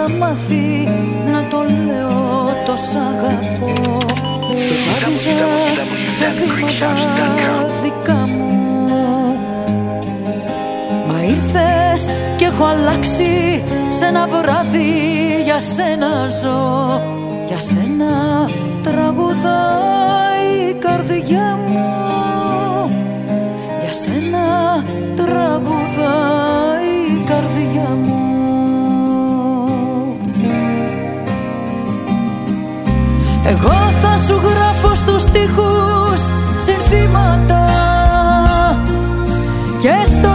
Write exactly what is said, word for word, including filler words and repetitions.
είχα μάθει να το λέω το σ' αγαπώ. Και βάδιζα σε βήματα δικά μου. Μα ήρθες κι έχω αλλάξει. Σ' ένα βράδυ για σένα ζω. Για σένα τραγουδάει η καρδιά μου. Για σένα τραγουδάει η καρδιά μου. Εγώ θα σου γράφω στους στίχους συνθήματα και στο